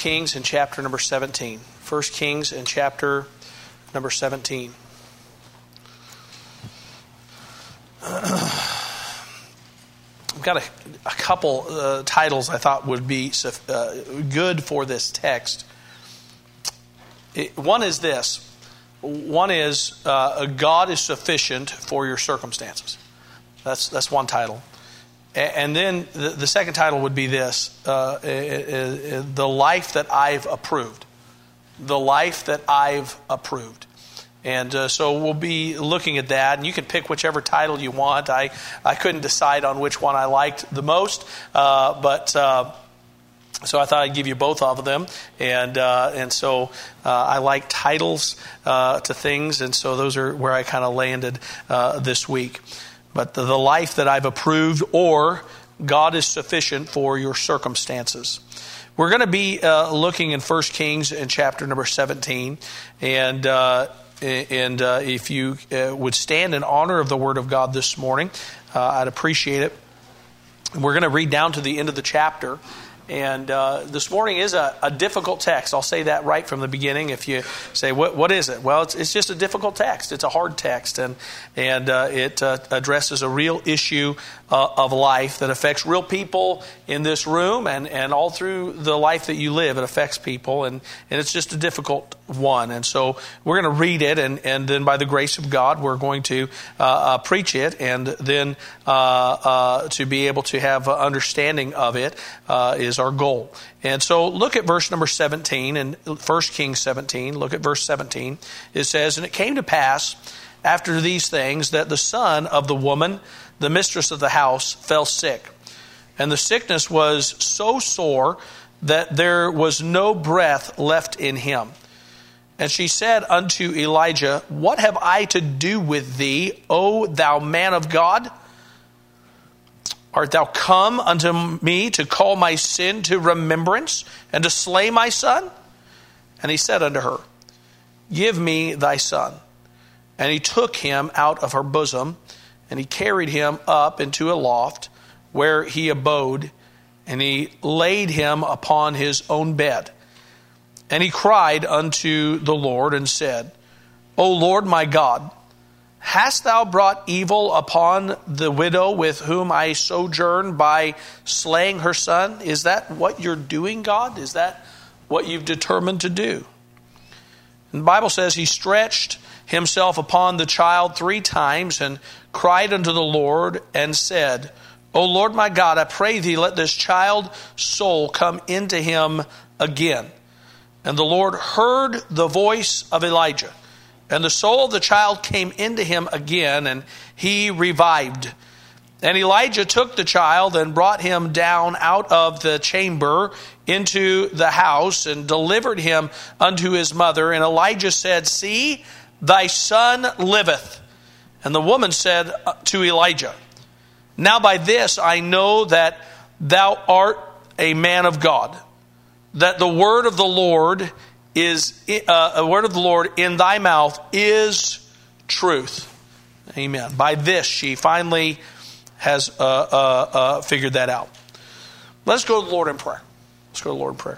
Kings and chapter number 17. 1 Kings and chapter number 17. I've got a couple titles I thought would be good for this text. One is this. One is God is sufficient for your circumstances. That's one title. And then the second title would be this. The life that I've approved. The life that I've approved. And so we'll be looking at that, and you can pick whichever title you want. I couldn't decide on which one I liked the most, but so I thought I'd give you both of them. And so I like titles to things, and so those are where I kind of landed this week. But the life that I've approved, or God is sufficient for your circumstances. We're going to be looking in 1 Kings in chapter number 17, and if you would stand in honor of the Word of God this morning, I'd appreciate it. We're going to read down to the end of the chapter. And this morning is a difficult text. I'll say that right from the beginning. If you say, what is it? Well, it's just a difficult text. It's a hard text. And it addresses a real issue of life that affects real people in this room and all through the life that you live. It affects people. And it's just a difficult one. And so we're going to read it. And then by the grace of God, we're going to preach it. And then to be able to have understanding of it is our goal. And so look at verse number 17 in 1 Kings 17. Look at verse 17. It says, "And it came to pass after these things that the son of the woman, the mistress of the house, fell sick. And the sickness was so sore that there was no breath left in him. And she said unto Elijah, What have I to do with thee, O thou man of God? Art thou come unto me to call my sin to remembrance and to slay my son? And he said unto her, Give me thy son. And he took him out of her bosom, and he carried him up into a loft where he abode, and he laid him upon his own bed. And he cried unto the Lord and said, O Lord my God, hast thou brought evil upon the widow with whom I sojourn by slaying her son? Is that what you're doing, God? Is that what you've determined to do? And the Bible says he stretched himself upon the child 3 times and cried unto the Lord and said, O Lord my God, I pray thee, let this child's soul come into him again. And the Lord heard the voice of Elijah. And the soul of the child came into him again, and he revived. And Elijah took the child and brought him down out of the chamber into the house and delivered him unto his mother. And Elijah said, See, thy son liveth. And the woman said to Elijah, Now by this I know that thou art a man of God, that the word of the Lord is a word of the Lord in thy mouth is truth. Amen. By this she finally has figured that out. Let's go to the Lord in prayer. Let's go to the Lord in prayer.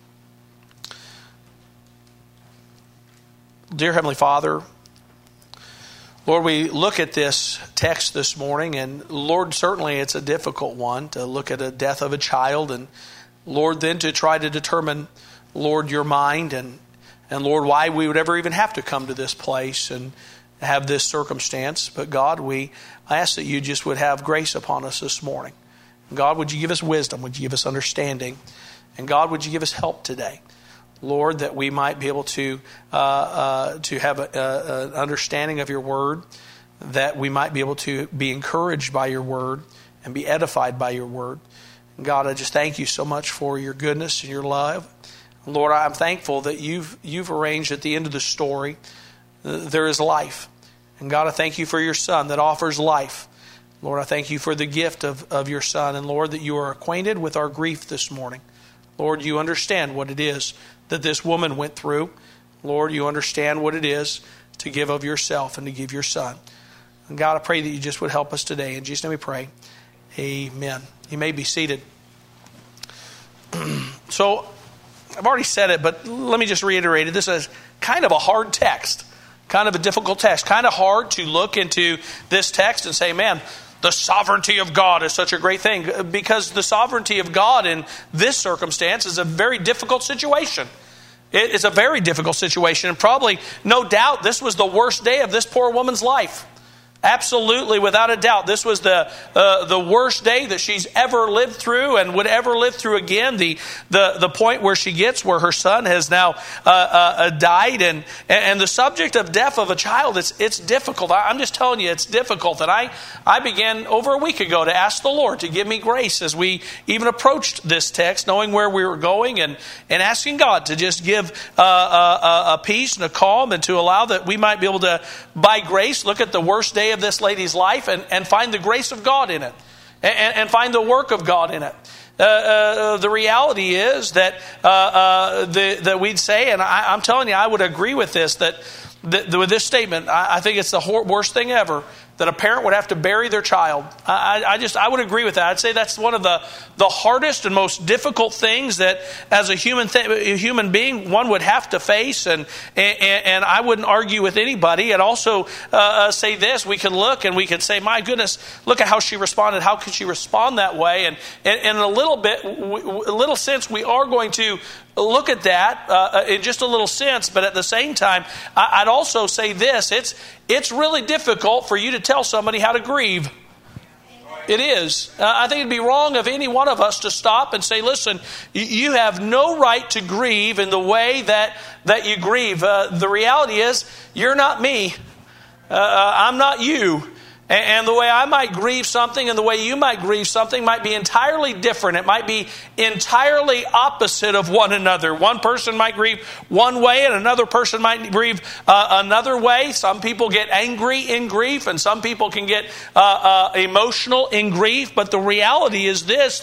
Dear Heavenly Father, Lord, we look at this text this morning, and Lord, certainly it's a difficult one to look at a death of a child, and Lord, then to try to determine, Lord, your mind, and Lord, why we would ever even have to come to this place and have this circumstance. But God, I ask that you just would have grace upon us this morning. God, would you give us wisdom? Would you give us understanding? And God, would you give us help today? Lord, that we might be able to have an understanding of your word, that we might be able to be encouraged by your word and be edified by your word. And God, I just thank you so much for your goodness and your love. Lord, I'm thankful that you've arranged at the end of the story, there is life. And God, I thank you for your Son that offers life. Lord, I thank you for the gift of your Son. And Lord, that you are acquainted with our grief this morning. Lord, you understand what it is that this woman went through. Lord, you understand what it is to give of yourself and to give your Son. And God, I pray that you just would help us today. In Jesus' name we pray. Amen. You may be seated. So, I've already said it, but let me just reiterate it. This is kind of a hard text, kind of a difficult text, kind of hard to look into this text and say, man, the sovereignty of God is such a great thing, because the sovereignty of God in this circumstance is a very difficult situation. It is a very difficult situation, and probably, no doubt, this was the worst day of this poor woman's life. Absolutely, without a doubt, this was the worst day that she's ever lived through and would ever live through again. The point where she gets, where her son has now died, and the subject of death of a child, it's difficult. I'm just telling you, it's difficult. And I began over a week ago to ask the Lord to give me grace as we even approached this text, knowing where we were going, and asking God to just give a peace and a calm, and to allow that we might be able to, by grace, look at the worst day of this lady's life and find the grace of God in it, and find the work of God in it. The reality is that that we'd say, and I'm telling you, I would agree with this, that with this statement, I think it's the worst thing ever that a parent would have to bury their child. I would agree with that. I'd say that's one of the hardest and most difficult things that, as a human being, one would have to face. And I wouldn't argue with anybody. And also say this: we can look and we can say, "My goodness, look at how she responded. How could she respond that way?" And in a little sense, we are going to look at that in just a little sense. But at the same time, I'd also say this: it's really difficult for you to tell somebody how to grieve. It is. I think it'd be wrong of any one of us to stop and say, listen, you have no right to grieve in the way that you grieve. The reality is, you're not me. I'm not you. And the way I might grieve something and the way you might grieve something might be entirely different. It might be entirely opposite of one another. One person might grieve one way and another person might grieve another way. Some people get angry in grief, and some people can get emotional in grief. But the reality is this,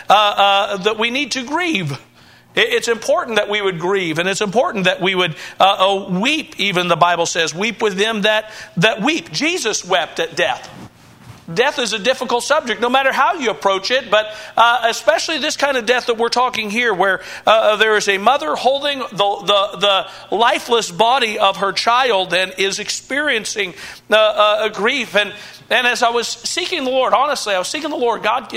that we need to grieve. It's important that we would grieve, and it's important that we would weep. Even the Bible says, weep with them that weep. Jesus wept at death. Death is a difficult subject, no matter how you approach it, but especially this kind of death that we're talking here, where there is a mother holding the lifeless body of her child and is experiencing grief. And as I was seeking the Lord, honestly, I was seeking the Lord. God,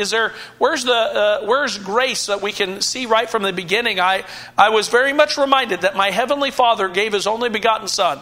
where's grace that we can see right from the beginning? I was very much reminded that my Heavenly Father gave His only begotten Son.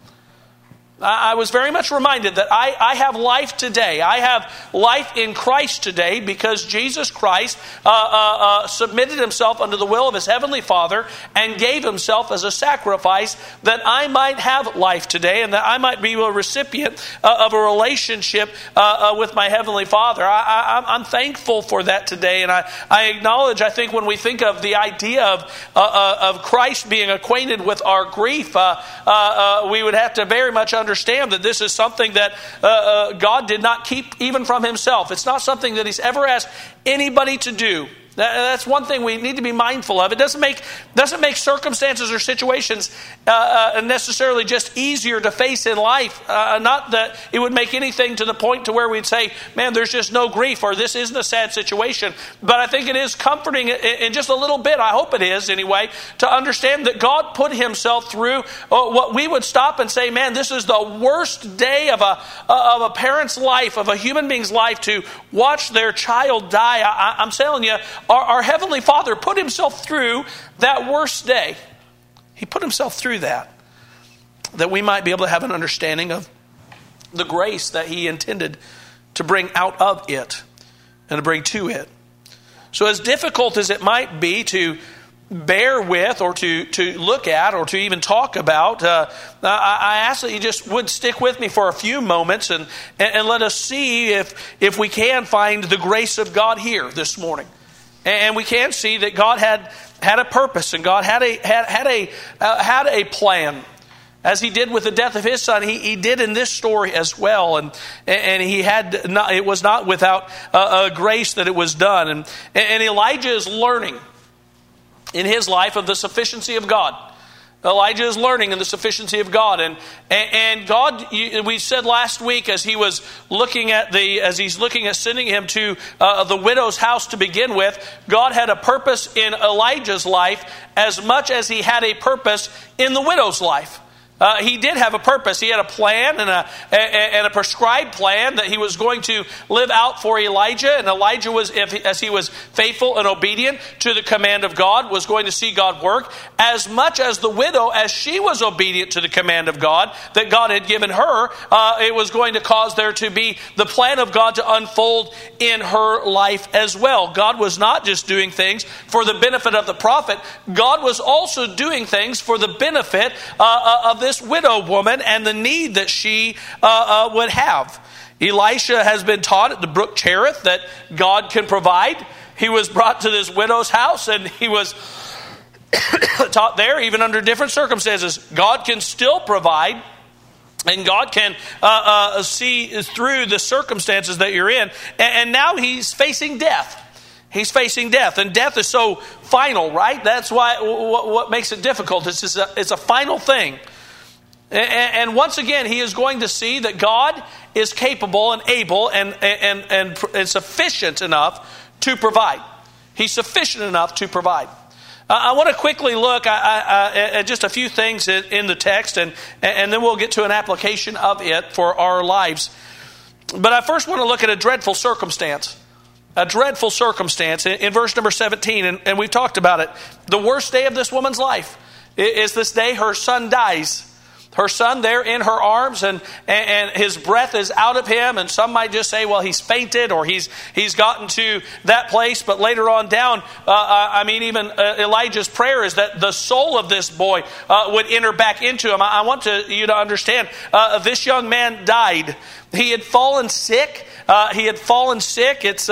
I was very much reminded that I have life today. I have life in Christ today because Jesus Christ submitted Himself unto the will of His Heavenly Father and gave Himself as a sacrifice that I might have life today, and that I might be a recipient of a relationship with my Heavenly Father. I'm thankful for that today, and I acknowledge, I think when we think of the idea of Christ being acquainted with our grief, we would have to very much understand that this is something that God did not keep even from Himself. It's not something that He's ever asked anybody to do. That's one thing we need to be mindful of. It doesn't make circumstances or situations necessarily just easier to face in life. Not that it would make anything to the point to where we'd say, man, there's just no grief, or this isn't a sad situation. But I think it is comforting in just a little bit, I hope it is anyway, to understand that God put Himself through what we would stop and say, man, this is the worst day of a parent's life, of a human being's life, to watch their child die. I'm telling you, our Heavenly Father put Himself through that worst day. He put Himself through that we might be able to have an understanding of the grace that He intended to bring out of it and to bring to it. So as difficult as it might be to bear with, or to look at, or to even talk about, I ask that you just would stick with me for a few moments and let us see if we can find the grace of God here this morning. And we can see that God had a purpose, and God had a plan. As He did with the death of His Son, He did in this story as well, and He had not, it was not without grace that it was done. And Elijah is learning in his life of the sufficiency of God. Elijah is learning in the sufficiency of God. And God, we said last week, as he's looking at sending him to the widow's house to begin with, God had a purpose in Elijah's life as much as he had a purpose in the widow's life. He did have a purpose. He had a plan and a prescribed plan that he was going to live out for Elijah. And Elijah was, as he was faithful and obedient to the command of God, was going to see God work. As much as the widow, as she was obedient to the command of God that God had given her, it was going to cause there to be the plan of God to unfold in her life as well. God was not just doing things for the benefit of the prophet. God was also doing things for the benefit of this widow woman and the need that she would have. Elisha has been taught at the brook Cherith that God can provide. He was brought to this widow's house and he was taught there, even under different circumstances, God can still provide. And God can see through the circumstances that you're in. And now he's facing death. He's facing death. And death is so final, right? That's why what makes it difficult. It's a final thing. And once again, he is going to see that God is capable and able and sufficient enough to provide. He's sufficient enough to provide. I want to quickly look at just a few things in the text, and then we'll get to an application of it for our lives. But I first want to look at a dreadful circumstance. A dreadful circumstance in verse number 17, and we've talked about it. The worst day of this woman's life is this day her son dies. Her son there in her arms, and his breath is out of him. And some might just say, well, he's fainted or he's gotten to that place. But later on down, even Elijah's prayer is that the soul of this boy would enter back into him. I want you to understand, this young man died. He had fallen sick. It's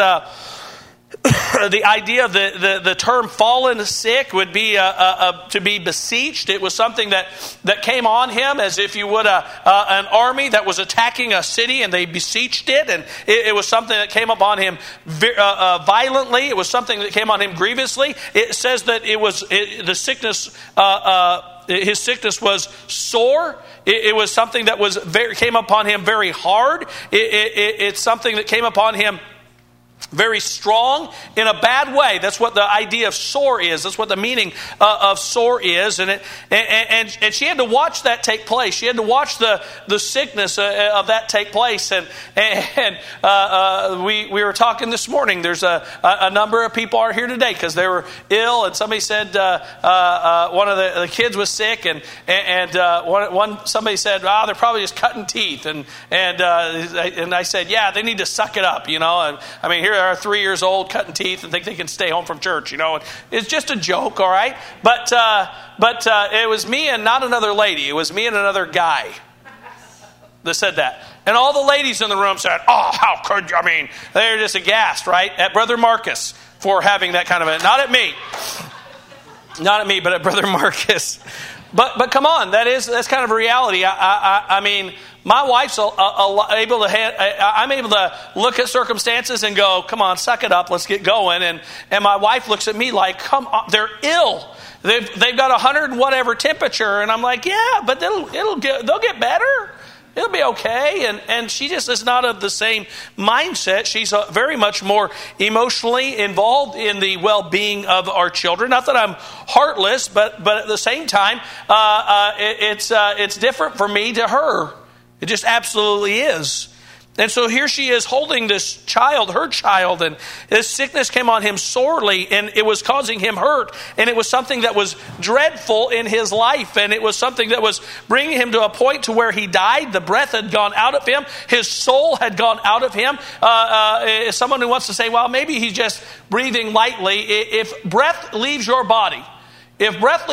the idea of the term fallen sick would be to be beseeched. It was something that came on him as if you would an army that was attacking a city and they besieged it. And it was something that came upon him violently. It was something that came on him grievously. It says that the sickness, his sickness was sore. It was something that came upon him very hard. It's something that came upon him very strong in a bad way. That's what the idea of sore is. That's what the meaning of sore is. And she had to watch that take place. She had to watch the sickness of that take place. And we were talking this morning. There's a number of people are here today because they were ill. And somebody said one of the kids was sick, and somebody said, they're probably just cutting teeth. And I said, yeah, they need to suck it up. And I mean, here are 3 years old cutting teeth and think they can stay home from church. It's just a joke, all right? But it was me and not another lady. It was me and another guy that said that. And all the ladies in the room said, oh, how could you? I mean, they're just aghast, right? At Brother Marcus for having that kind of a, not at me. Not at me, but at Brother Marcus. But come on, that's kind of a reality. I mean, my wife's able to. I'm able to look at circumstances and go, "Come on, suck it up, let's get going." And my wife looks at me like, "Come on, they're ill. They've got 100 and whatever temperature," and I'm like, "Yeah, but they'll get better. It'll be okay." And she just is not of the same mindset. She's very much more emotionally involved in the well-being of our children. Not that I'm heartless, but at the same time, it's different from me to her. It just absolutely is. And so here she is holding this child, her child, and this sickness came on him sorely, and it was causing him hurt. And it was something that was dreadful in his life, and it was something that was bringing him to a point to where he died. The breath had gone out of him. His soul had gone out of him. Someone who wants to say, well, maybe he's just breathing lightly. If breath leaves your body,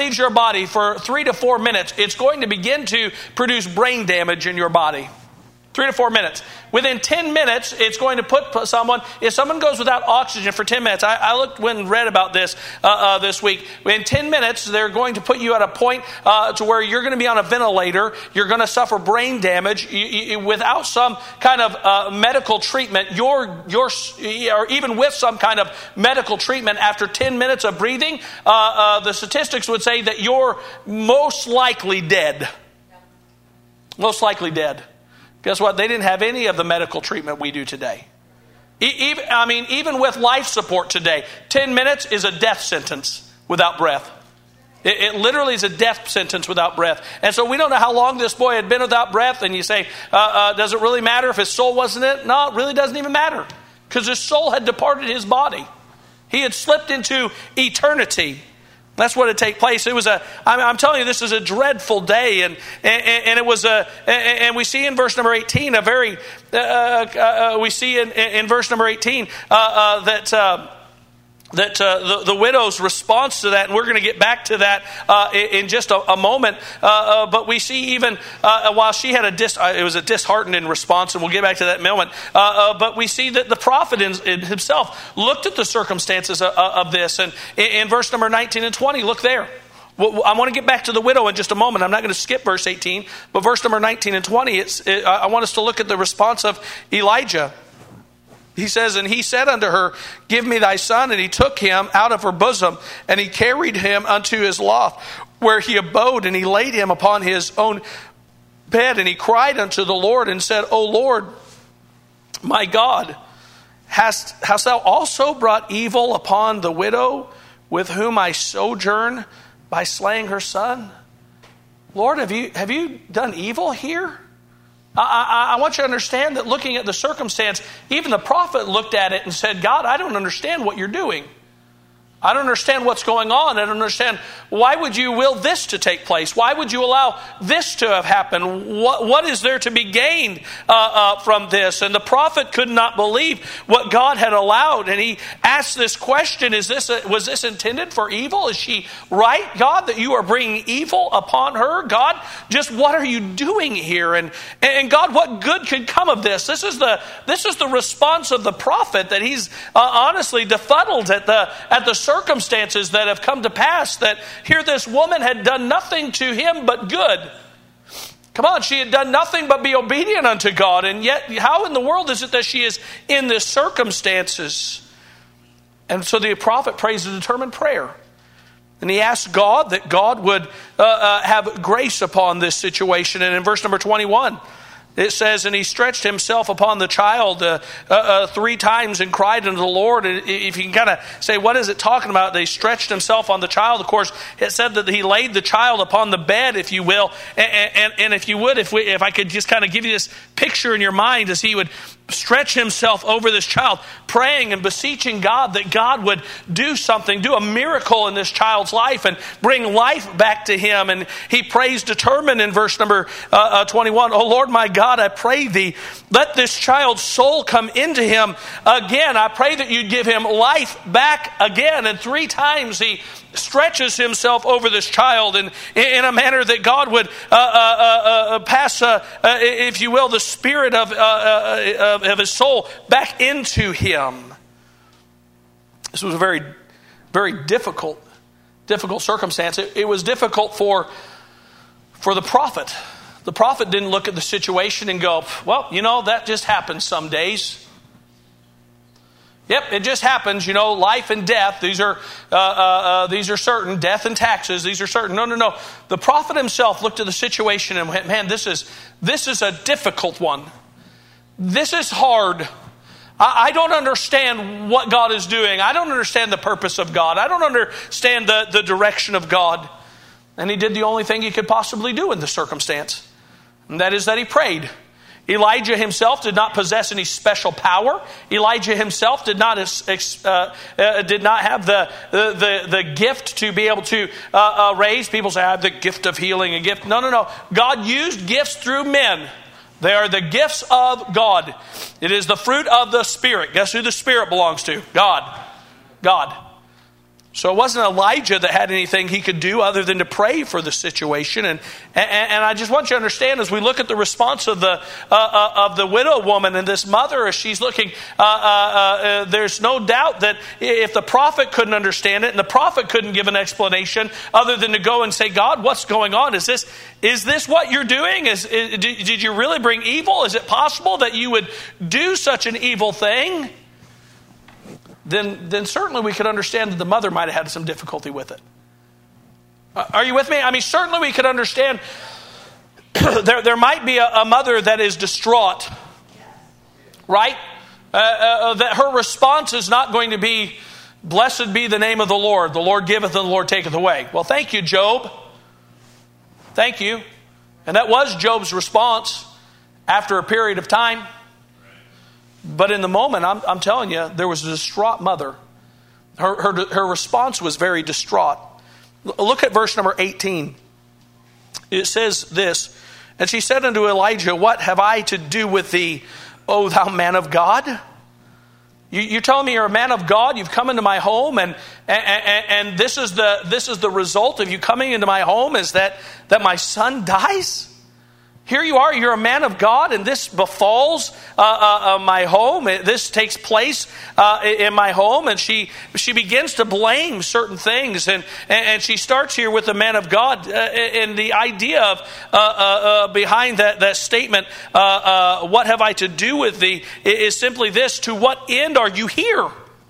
for 3 to 4 minutes, it's going to begin to produce brain damage in your body. 3 to 4 minutes. Within 10 minutes, it's going to put someone, if someone goes without oxygen for 10 minutes, I looked and read about this this week. In 10 minutes, they're going to put you at a point to where you're going to be on a ventilator. You're going to suffer brain damage. Without some kind of medical treatment, or even with some kind of medical treatment, after 10 minutes of breathing, the statistics would say that you're most likely dead. Most likely dead. Guess what? They didn't have any of the medical treatment we do today. Even with life support today, 10 minutes is a death sentence without breath. It literally is a death sentence without breath. And so we don't know how long this boy had been without breath. And you say, does it really matter if his soul wasn't in it? No, it really doesn't even matter. Because his soul had departed his body. He had slipped into eternity. That's what had taken place. It was I'm telling you, this is a dreadful day, and it was and we see in verse number 18 a very we see in verse number 18 that the widow's response to that, and we're going to get back to that in just a moment. But we see even while she had it was a disheartening response, and we'll get back to that in a moment. But we see that the prophet himself looked at the circumstances of this, and in verse number 19 and 20, look there. I want to get back to the widow in just a moment. I'm not going to skip verse 18, but verse number 19 and 20. I want us to look at the response of Elijah. He says, and he said unto her, give me thy son. And he took him out of her bosom, and he carried him unto his loft, where he abode, and he laid him upon his own bed. And he cried unto the Lord and said, O Lord, my God, hast thou also brought evil upon the widow with whom I sojourn by slaying her son? Lord, have you done evil here? I want you to understand that looking at the circumstance, even the prophet looked at it and said, God, I don't understand what you're doing. I don't understand what's going on. I don't understand. Why would you will this to take place? Why would you allow this to have happened? What is there to be gained from this? And the prophet could not believe what God had allowed. And he asked this question, was this intended for evil? Is she right, God, that you are bringing evil upon her? God, just what are you doing here? And God, what good could come of this? This is the response of the prophet, that he's honestly befuddled at the circumstances that have come to pass, that here this woman had done nothing to him but good. Come on, she had done nothing but be obedient unto God, and yet how in the world is it that she is in this circumstances? And so the prophet prays a determined prayer. And he asked God that God would have grace upon this situation. And in verse number 21, it says, and he stretched himself upon the child 3 times and cried unto the Lord. And if you can kind of say, what is it talking about? They stretched himself on the child. Of course, it said that he laid the child upon the bed, if you will. And if you would, if I could just kind of give you this picture in your mind, as he would stretch himself over this child, praying and beseeching God that God would do something, do a miracle in this child's life and bring life back to him. And he prays determined in verse number 21, O Lord my God, I pray thee, let this child's soul come into him again. I pray that you'd give him life back again. And 3 times he stretches himself over this child in a manner that God would pass, if you will, the spirit of his soul back into him. This was a very, very difficult circumstance. It was difficult for the prophet. The prophet didn't look at the situation and go, well, that just happens some days. Yep, it just happens, life and death. These are certain. Death and taxes, these are certain. No. The prophet himself looked at the situation and went, man, this is a difficult one. This is hard. I don't understand what God is doing. I don't understand the purpose of God. I don't understand the direction of God. And he did the only thing he could possibly do in this circumstance. And that is that he prayed. Elijah himself did not possess any special power. Elijah himself did not have the gift to be able to raise. People say, I have the gift of healing, a gift. No. God used gifts through men. They are the gifts of God. It is the fruit of the Spirit. Guess who the Spirit belongs to? God. So it wasn't Elijah that had anything he could do other than to pray for the situation. And I just want you to understand, as we look at the response of the widow woman and this mother, as she's looking, there's no doubt that if the prophet couldn't understand it and the prophet couldn't give an explanation other than to go and say, God, what's going on? Is this what you're doing? Did you really bring evil? Is it possible that you would do such an evil thing? Then certainly we could understand that the mother might have had some difficulty with it. Are you with me? I mean, certainly we could understand there might be a mother that is distraught, right? That her response is not going to be, blessed be the name of the Lord giveth and the Lord taketh away. Well, thank you, Job. Thank you. And that was Job's response after a period of time. But in the moment, I'm telling you, there was a distraught mother. Her response was very distraught. Look at verse number 18. It says this, and she said unto Elijah, what have I to do with thee, O thou man of God? You're telling me you're a man of God. You've come into my home, and this is the result of you coming into my home is that my son dies. Here you are, you're a man of God, and this befalls my home. This takes place in my home, and she begins to blame certain things, and she starts here with the man of God, and the idea of behind that statement, what have I to do with thee, is simply this: to what end are you here?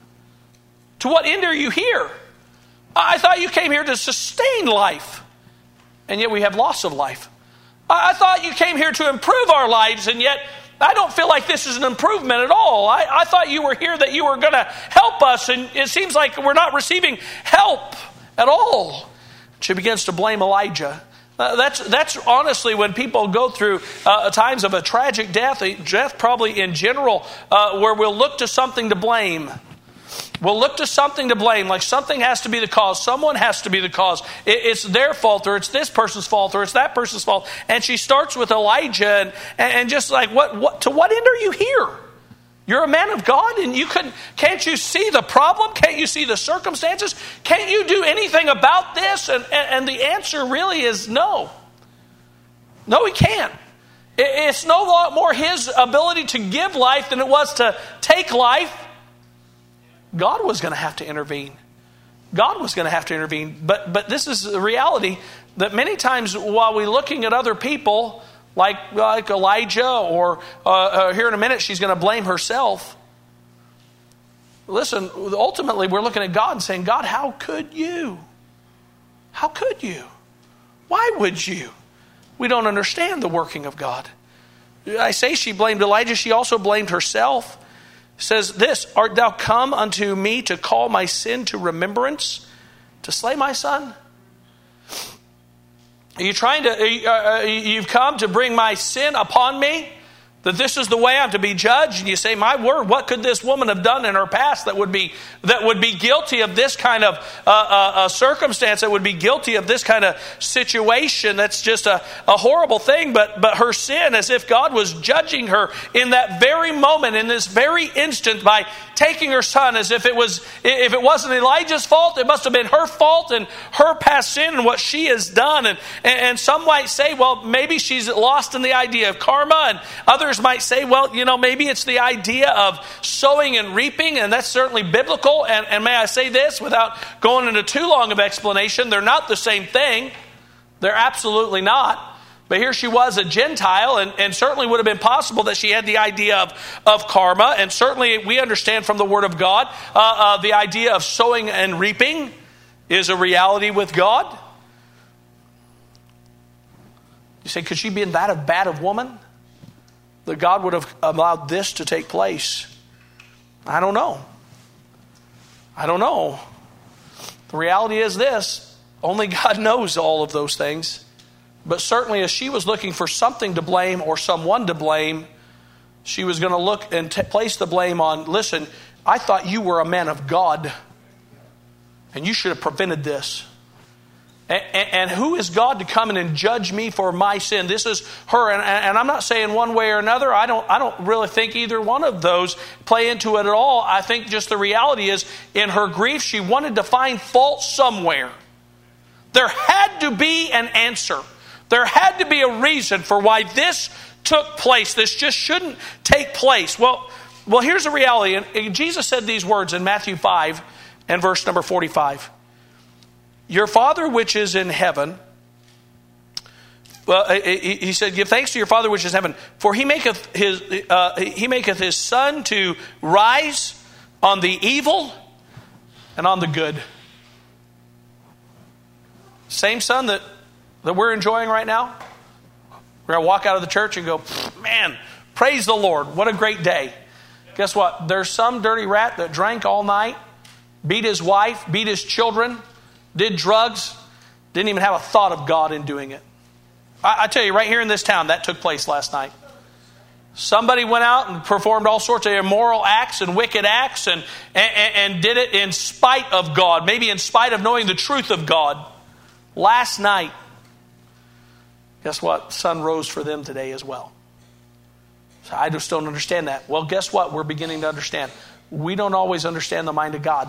To what end are you here? I thought you came here to sustain life, and yet we have loss of life. I thought you came here to improve our lives, and yet I don't feel like this is an improvement at all. I thought you were here that you were going to help us, and it seems like we're not receiving help at all. She begins to blame Elijah. That's honestly when people go through times of a tragic death probably in general, where we'll look to something to blame. We'll look to something to blame, like something has to be the cause. Someone has to be the cause. It's their fault, or it's this person's fault, or it's that person's fault. And she starts with Elijah, and just like, what? To what end are you here? You're a man of God, and can't you see the problem? Can't you see the circumstances? Can't you do anything about this? And the answer really is no. No, he can't. It's no more his ability to give life than it was to take life. God was going to have to intervene. God was going to have to intervene. But this is the reality that many times while we're looking at other people, like Elijah, or here in a minute she's going to blame herself. Listen, ultimately we're looking at God and saying, God, how could you? How could you? Why would you? We don't understand the working of God. I say she blamed Elijah. She also blamed herself. Says this, art thou come unto me to call my sin to remembrance, to slay my son? Are you trying to, you've come to bring my sin upon me? That this is the way I'm to be judged? And you say, my word, what could this woman have done in her past that would be guilty of this kind of circumstance, that would be guilty of this kind of situation? That's just a horrible thing. But her sin, as if God was judging her in that very moment, in this very instant, by taking her son, as if it wasn't Elijah's fault, it must have been her fault and her past sin and what she has done. And some might say, well, maybe she's lost in the idea of karma, and others might say, well, maybe it's the idea of sowing and reaping, and that's certainly biblical. And may I say this without going into too long of explanation, they're not the same thing. They're absolutely not. But here she was, a Gentile, and certainly would have been possible that she had the idea of karma. And certainly we understand from the Word of God, the idea of sowing and reaping is a reality with God. You say, could she be that of bad of woman? That God would have allowed this to take place? I don't know. The reality is this: only God knows all of those things. But certainly as she was looking for something to blame or someone to blame, she was going to look and place the blame on, listen, I thought you were a man of God, and you should have prevented this. And who is God to come in and judge me for my sin? This is her. And I'm not saying one way or another. I don't really think either one of those play into it at all. I think just the reality is, in her grief, she wanted to find fault somewhere. There had to be an answer. There had to be a reason for why this took place. This just shouldn't take place. Well, here's the reality. And Jesus said these words in Matthew 5 and verse number 45. Your Father which is in heaven, he said, give thanks to your Father which is in heaven, for he maketh his sun to rise on the evil and on the good. Same sun that we're enjoying right now. We're going to walk out of the church and go, man, praise the Lord. What a great day. Guess what? There's some dirty rat that drank all night, beat his wife, beat his children, did drugs, didn't even have a thought of God in doing it. I tell you, right here in this town, that took place last night. Somebody went out and performed all sorts of immoral acts and wicked acts and did it in spite of God, maybe in spite of knowing the truth of God. Last night, guess what? The sun rose for them today as well. So I just don't understand that. Well, guess what? We're beginning to understand. We don't always understand the mind of God.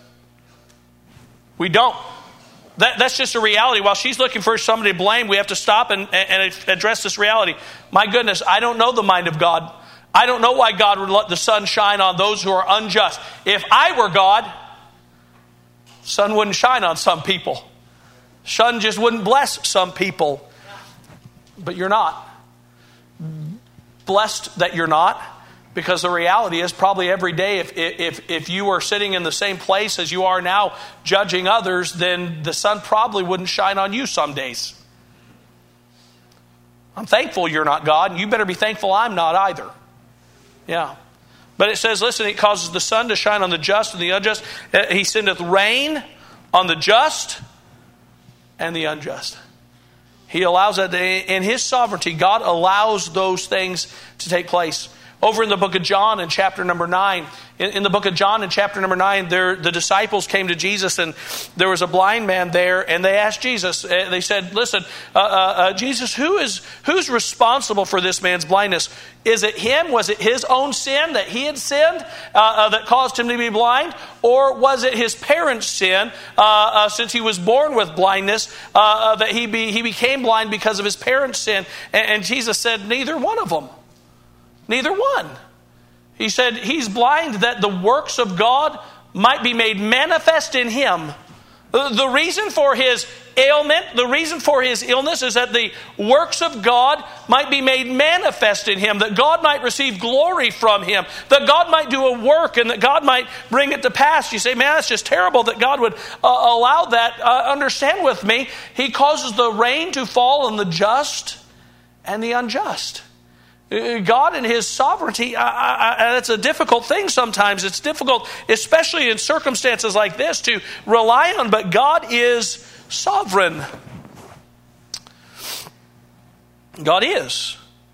We don't. That's just a reality. While she's looking for somebody to blame, we have to stop and address this reality. My goodness, I don't know the mind of God. I don't know why God would let the sun shine on those who are unjust. If I were God, the sun wouldn't shine on some people. Sun just wouldn't bless some people. But you're not. Blessed that you're not. Because the reality is, probably every day, if you were sitting in the same place as you are now, judging others, then the sun probably wouldn't shine on you some days. I'm thankful you're not God, and you better be thankful I'm not either. Yeah. But it says, listen, it causes the sun to shine on the just and the unjust. He sendeth rain on the just and the unjust. He allows that. In His sovereignty, God allows those things to take place. Over in the book of John in chapter number 9, in the book of John in chapter number 9, the disciples came to Jesus, and there was a blind man there, and they asked Jesus, they said, listen, Jesus, who's responsible for this man's blindness? Is it him? Was it his own sin that he had sinned that caused him to be blind? Or was it his parents' sin, since he was born with blindness, that he became blind because of his parents' sin? And Jesus said, neither one of them. Neither one. He said he's blind that the works of God might be made manifest in him. The reason for his ailment, the reason for his illness is that the works of God might be made manifest in him, that God might receive glory from him, that God might do a work and that God might bring it to pass. You say, man, that's just terrible that God would allow that. Understand with me, He causes the rain to fall on the just and the unjust. God in His sovereignty, it's a difficult thing sometimes. It's difficult, especially in circumstances like this, to rely on, but God is sovereign. God is.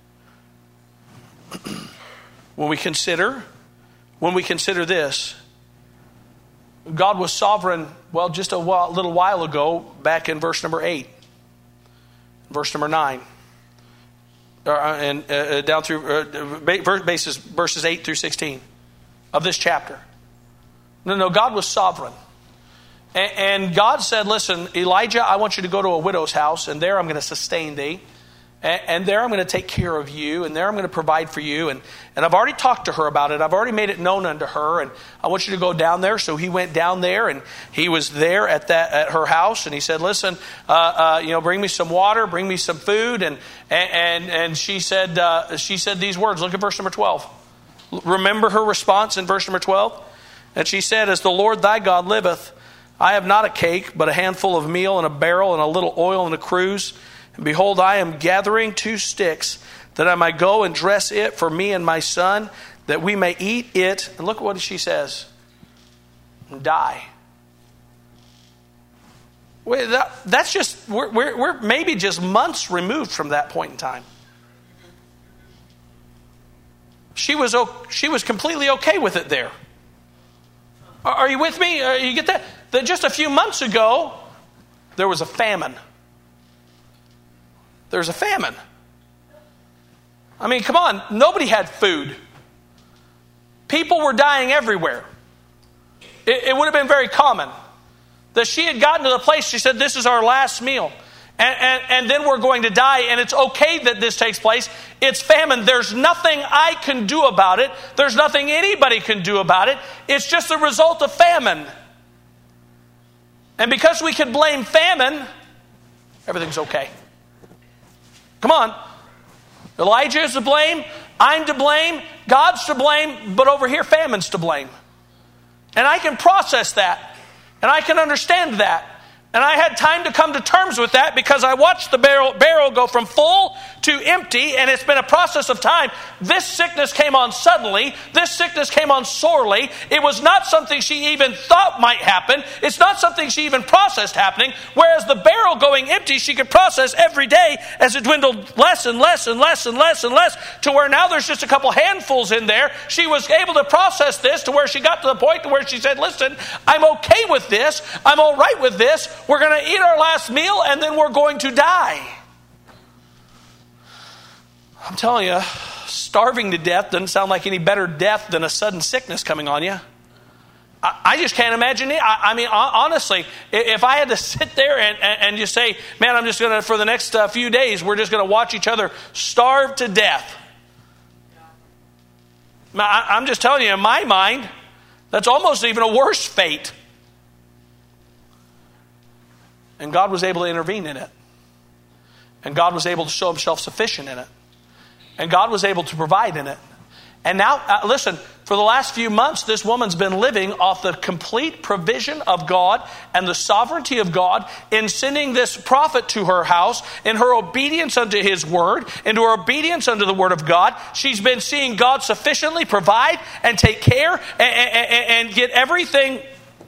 When we consider this, God was sovereign, well, just a little while ago, back in verse number 8, verse number 9. And down through verses 8 through 16 of this chapter. No, God was sovereign. And God said, listen, Elijah, I want you to go to a widow's house, and there I'm going to sustain thee. And there I'm going to take care of you, and there I'm going to provide for you. And I've already talked to her about it. I've already made it known unto her, and I want you to go down there. So he went down there, and he was there at her house, and he said, listen, bring me some water, bring me some food. And she said these words. Look at verse number 12. Remember her response in verse number 12? And she said, as the Lord thy God liveth, I have not a cake, but a handful of meal in a barrel and a little oil in a cruse. And behold, I am gathering 2 sticks, that I might go and dress it for me and my son, that we may eat it. And look what she says. And die. That's just, we're maybe just months removed from that point in time. She was completely okay with it there. Are you with me? You get that? That just a few months ago, there was a famine. There's a famine. I mean, come on, nobody had food. People were dying everywhere. It would have been very common that she had gotten to the place, she said, this is our last meal. And then we're going to die, and it's okay that this takes place. It's famine. There's nothing I can do about it. There's nothing anybody can do about it. It's just a result of famine. And because we can blame famine, everything's okay. Come on. Elijah is to blame. I'm to blame. God's to blame. But over here, famine's to blame. And I can process that. And I can understand that. And I had time to come to terms with that because I watched the barrel go from full to empty, and it's been a process of time. This sickness came on suddenly. This sickness came on sorely. It was not something she even thought might happen. It's not something she even processed happening. Whereas the barrel going empty, she could process every day as it dwindled less and less and less and less and less to where now there's just a couple handfuls in there. She was able to process this to where she got to the point to where she said, listen, I'm okay with this. I'm all right with this. We're going to eat our last meal and then we're going to die. I'm telling you, starving to death doesn't sound like any better death than a sudden sickness coming on you. I just can't imagine it. I mean, honestly, if I had to sit there and just say, man, I'm just going to, for the next few days, we're just going to watch each other starve to death. I'm just telling you, in my mind, that's almost even a worse fate. And God was able to intervene in it. And God was able to show himself sufficient in it. And God was able to provide in it. And now, listen, for the last few months, this woman's been living off the complete provision of God and the sovereignty of God in sending this prophet to her house, in her obedience unto his word, into her obedience unto the word of God. She's been seeing God sufficiently provide and take care and get everything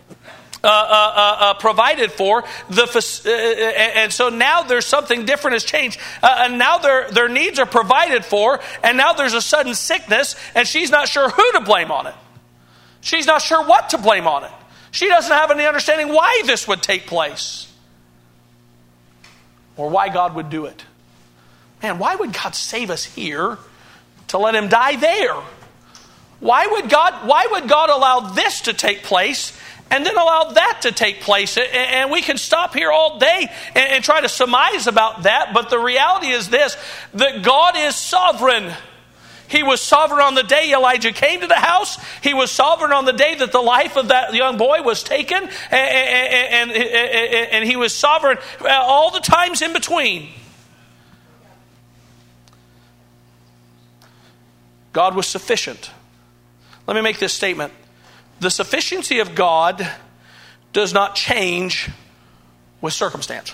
provided for, and so now there's something different has changed, and now their needs are provided for, and now there's a sudden sickness, and she's not sure who to blame on it. She's not sure what to blame on it. She doesn't have any understanding why this would take place, or why God would do it. Man, why would God save us here to let him die there? Why would God allow this to take place and then allow that to take place? And we can stop here all day and try to surmise about that. But the reality is this, that God is sovereign. He was sovereign on the day Elijah came to the house. He was sovereign on the day that the life of that young boy was taken. And he was sovereign all the times in between. God was sufficient. Let me make this statement. The sufficiency of God does not change with circumstance.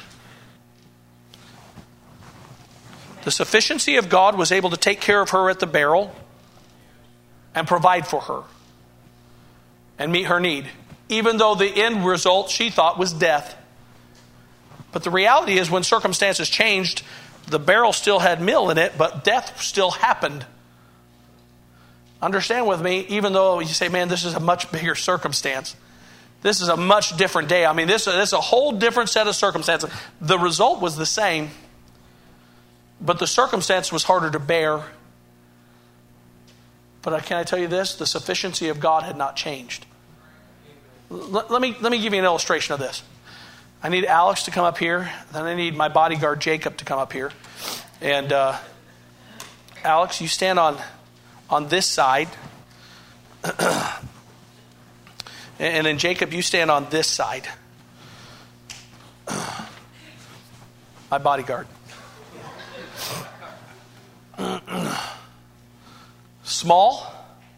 The sufficiency of God was able to take care of her at the barrel and provide for her and meet her need, even though the end result she thought was death. But the reality is when circumstances changed, the barrel still had meal in it, but death still happened. Understand with me, even though you say, man, this is a much bigger circumstance. This is a much different day. I mean, this is a whole different set of circumstances. The result was the same, but the circumstance was harder to bear. But can I tell you this? The sufficiency of God had not changed. Let me give you an illustration of this. I need Alex to come up here. Then I need my bodyguard, Jacob, to come up here. And Alex, you stand on this side. And then Jacob, you stand on this side. My bodyguard. Small.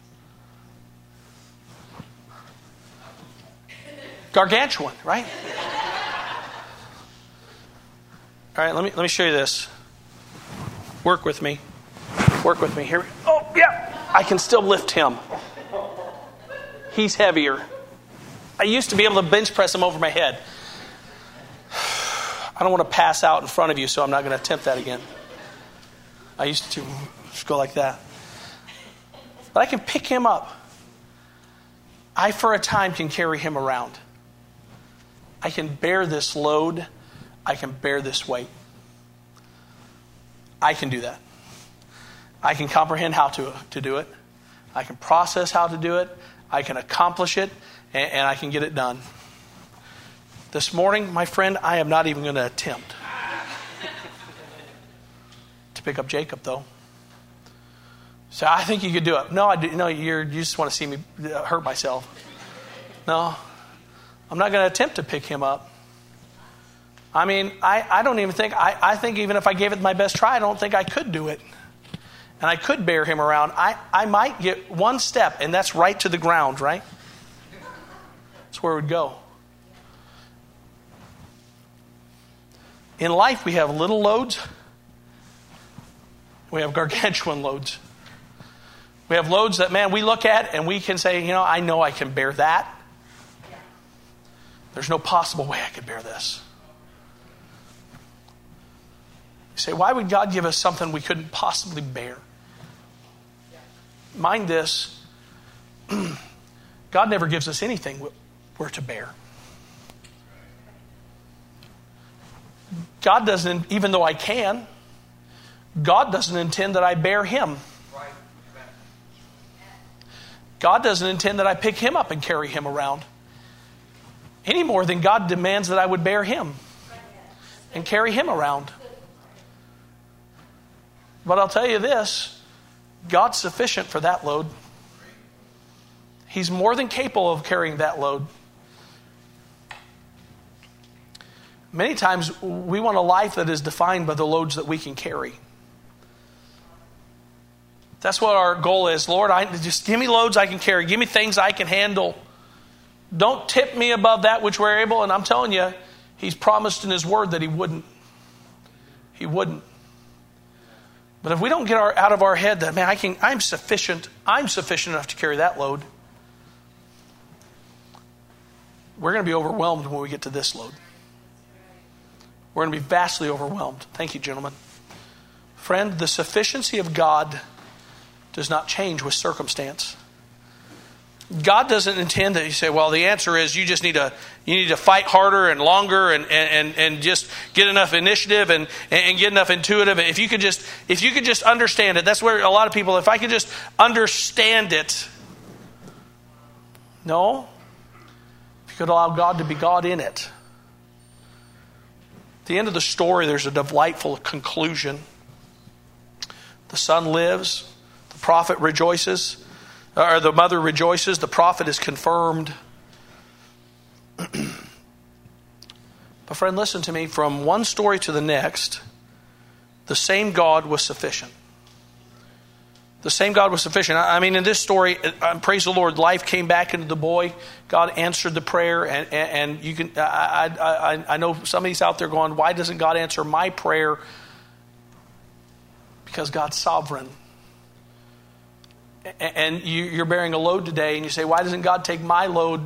Gargantuan, right? All right, let me show you this. Work with me. Work with me. Here. Oh, yeah. I can still lift him. He's heavier. I used to be able to bench press him over my head. I don't want to pass out in front of you, so I'm not going to attempt that again. I used to just go like that. But I can pick him up. I, for a time, can carry him around. I can bear this load I can bear this weight. I can do that. I can comprehend how to do it. I can process how to do it. I can accomplish it, and I can get it done. This morning, my friend, I am not even going to attempt to pick up Jacob, though. So I think you could do it. No, I do. No, you just want to see me hurt myself. No, I'm not going to attempt to pick him up. I mean, I don't even think, I think even if I gave it my best try, I don't think I could do it. And I could bear him around. I might get one step, and that's right to the ground, right? That's where it would go. In life, we have little loads. We have gargantuan loads. We have loads that, man, we look at and we can say, I know I can bear that. There's no possible way I could bear this. You say, why would God give us something we couldn't possibly bear? Mind this, God never gives us anything we're to bear. God doesn't, even though I can, God doesn't intend that I bear him. God doesn't intend that I pick him up and carry him around any more than God demands that I would bear him and carry him around. But I'll tell you this, God's sufficient for that load. He's more than capable of carrying that load. Many times we want a life that is defined by the loads that we can carry. That's what our goal is. Lord, just give me loads I can carry. Give me things I can handle. Don't tip me above that which we're able. And I'm telling you, he's promised in his word that he wouldn't. He wouldn't. But if we don't get out of our head that, man, I'm sufficient enough to carry that load, we're going to be overwhelmed when we get to this load. We're going to be vastly overwhelmed. Thank you, gentlemen. Friend, the sufficiency of God does not change with circumstance. God doesn't intend that you say, well, the answer is you need to fight harder and longer and just get enough initiative and get enough intuitive. If you could just understand it, that's where a lot of people, if I could just understand it. No. If you could allow God to be God in it. At the end of the story, there's a delightful conclusion. The son lives. The prophet rejoices. Or the mother rejoices. The prophet is confirmed. But friend, listen to me. From one story to the next, the same God was sufficient. The same God was sufficient. I mean, in this story, praise the Lord, life came back into the boy. God answered the prayer, and you can. I know somebody's out there going, "Why doesn't God answer my prayer?" Because God's sovereign. And you're bearing a load today, and you say, "Why doesn't God take my load?"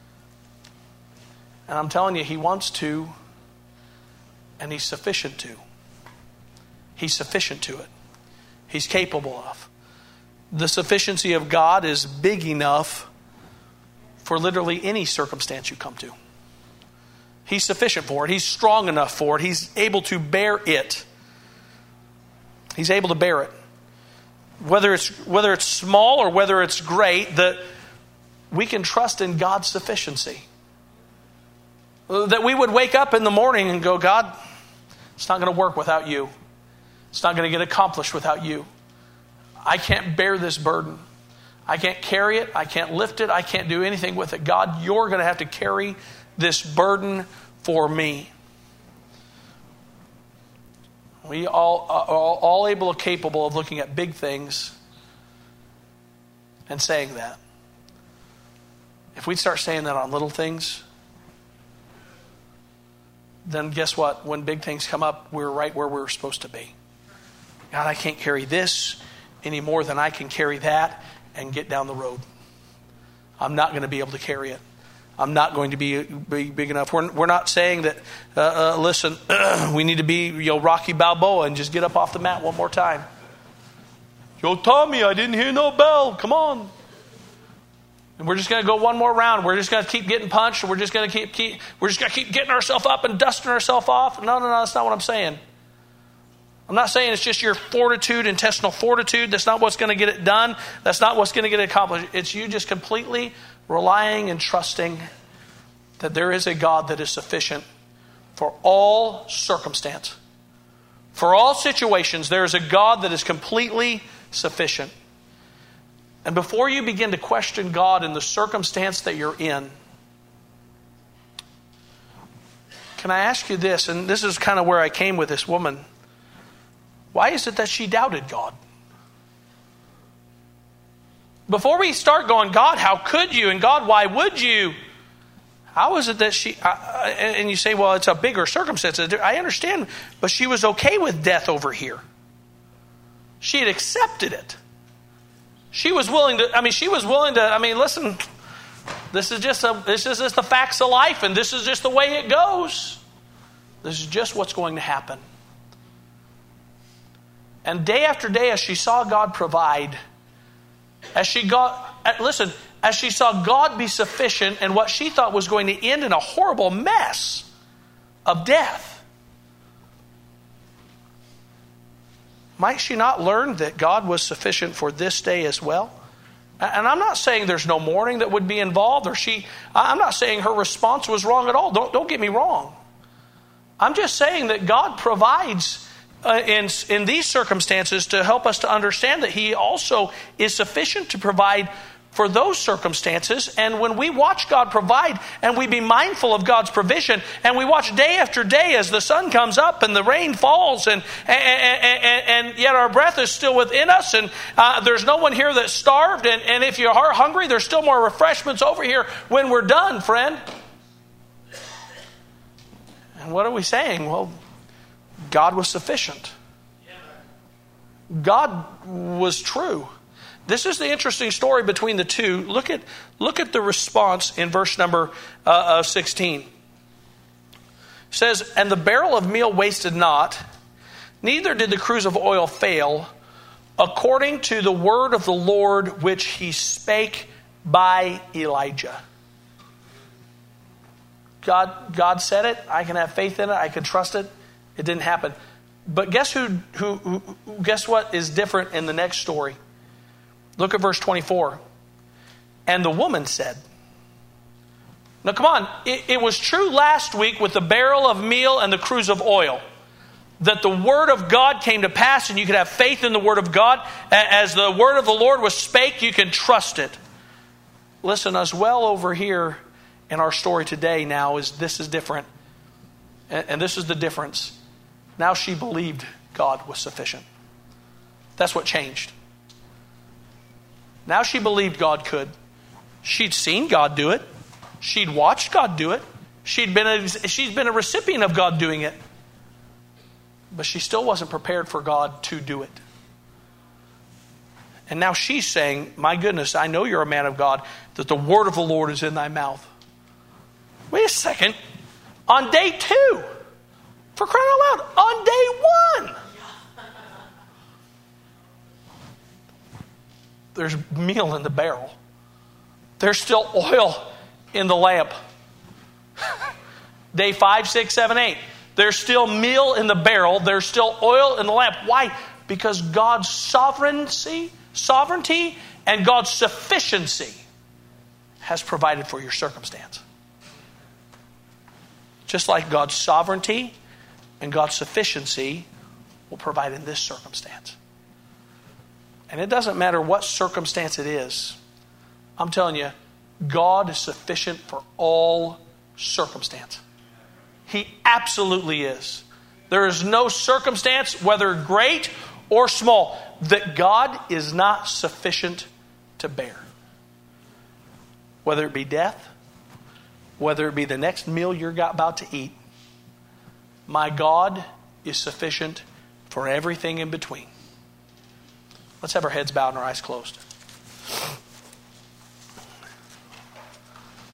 And I'm telling you, He wants to, and He's sufficient to. He's sufficient to it. He's capable of. The sufficiency of God is big enough for literally any circumstance you come to. He's sufficient for it. He's strong enough for it. He's able to bear it. He's able to bear it. Whether it's small or whether it's great, we can trust in God's sufficiency. That we would wake up in the morning and go, God, it's not going to work without you. It's not going to get accomplished without you. I can't bear this burden. I can't carry it. I can't lift it. I can't do anything with it. God, you're going to have to carry this burden for me. We all able and capable of looking at big things and saying that. If we'd start saying that on little things, then guess what? When big things come up, we're right where we're supposed to be. God, I can't carry this any more than I can carry that and get down the road. I'm not going to be able to carry it. I'm not going to be big enough. We're not saying that, listen, we need to be Rocky Balboa and just get up off the mat one more time. Yo, Tommy, I didn't hear no bell. Come on. And we're just going to go one more round. We're just going to keep getting punched. We're just going to keep getting ourselves up and dusting ourselves off. No, that's not what I'm saying. I'm not saying it's just your fortitude, intestinal fortitude. That's not what's going to get it done. That's not what's going to get it accomplished. It's you just completely relying and trusting that there is a God that is sufficient for all circumstance. For all situations, there is a God that is completely sufficient. And before you begin to question God in the circumstance that you're in, can I ask you this? And this is kind of where I came with this woman. Why is it that she doubted God? Before we start going, God, how could you? And God, why would you? How is it that she... and you say, well, it's a bigger circumstance. I understand, but she was okay with death over here. She had accepted it. She was willing to... listen, this is just the facts of life, and this is just the way it goes. This is just what's going to happen. And day after day, as she saw God provide, as she saw God be sufficient in what she thought was going to end in a horrible mess of death, might she not learn that God was sufficient for this day as well? And I'm not saying there's no mourning that would be involved, I'm not saying her response was wrong at all. Don't get me wrong. I'm just saying that God provides in these circumstances to help us to understand that He also is sufficient to provide for those circumstances. And when we watch God provide and we be mindful of God's provision, and we watch day after day as the sun comes up and the rain falls and yet our breath is still within us, and there's no one here that's starved, and if you are hungry, there's still more refreshments over here when we're done, friend. And what are we saying? Well, God was sufficient. God was true. This is the interesting story between the two. Look at the response in verse number 16. It says, and the barrel of meal wasted not, neither did the cruse of oil fail, according to the word of the Lord which He spake by Elijah. God said it. I can have faith in it. I can trust it. It didn't happen. But guess what is different in the next story? Look at verse 24. And the woman said. Now come on. It was true last week with the barrel of meal and the cruse of oil that the word of God came to pass, and you could have faith in the word of God. As the word of the Lord was spake, you can trust it. Listen, as well over here in our story today now this is different. And this is the difference. Now she believed God was sufficient. That's what changed. Now she believed God could. She'd seen God do it. She'd watched God do it. She's been a recipient of God doing it. But she still wasn't prepared for God to do it. And now she's saying, my goodness, I know you're a man of God, that the word of the Lord is in thy mouth. Wait a second. On day 2, for crying out loud, on day 1, there's meal in the barrel. There's still oil in the lamp. Day 5, 6, 7, 8. There's still meal in the barrel. There's still oil in the lamp. Why? Because God's sovereignty and God's sufficiency has provided for your circumstance. Just like God's sovereignty and God's sufficiency will provide in this circumstance. And it doesn't matter what circumstance it is. I'm telling you, God is sufficient for all circumstance. He absolutely is. There is no circumstance, whether great or small, that God is not sufficient to bear. Whether it be death, whether it be the next meal you're about to eat, my God is sufficient for everything in between. Let's have our heads bowed and our eyes closed.